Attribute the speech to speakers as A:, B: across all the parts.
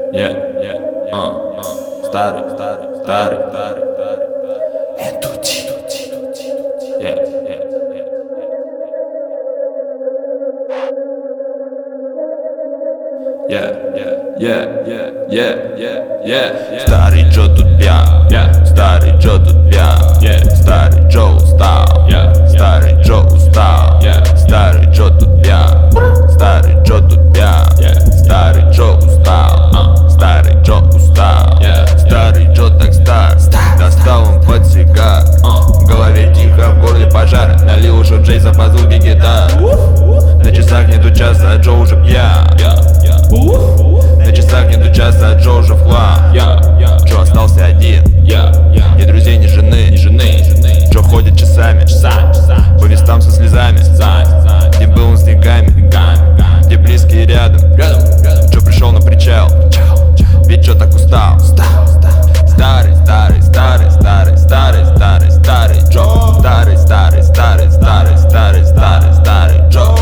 A: Старый, Энтути. Старый Джо тут пьян, старый Джо тут пьян, старый Джо устал, старый Джо устал, старый Джо тут пьян, старый Джо тут пьян, старый Джо устал, старый Джо устал, старый Джо так стар, достал он под сигар, в голове тихо, в горле пожар, налил уже Джейса по звуке гитар. На часах нету часа, а Джо уже пьян. На часах нету часа, а Джо уже в хлам. Джо остался один, ни друзей, ни жены. Джо ходит часами по местам со слезами, где был он с деньгами, где близкие рядом. Джо пришел на причал, ведь Джо так устал. Старый Джо, старый Джо,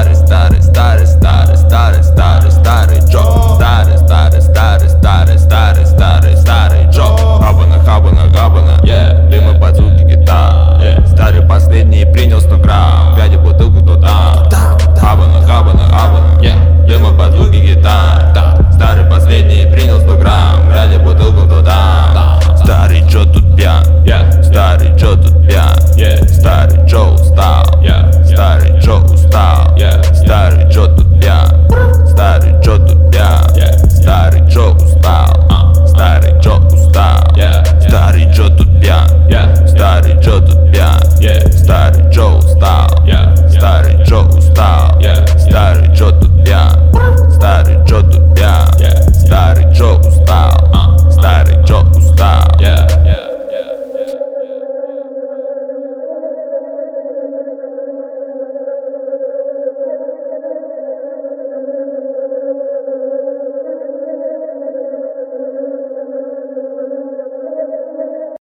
A: старый Джо. Хабана, дыма под звуки гитар. Старый последний принял 100 грамм, глядя бутылку туда. Хабана, дыма под звуки гитар. Старый последний принял 100 грамм, глядя бутылку туда. Старый Джо тут пьян, старый Джо тут пьян, старый Джо устал, старый Джо устал, старый Джо тут пьян, старый Джо тут пьян, старый Джо устал, старый Джо устал, старый Джо тут пьян, старый Джо тут пьян, старый Джо устал, старый Джо устал, старый Джо тут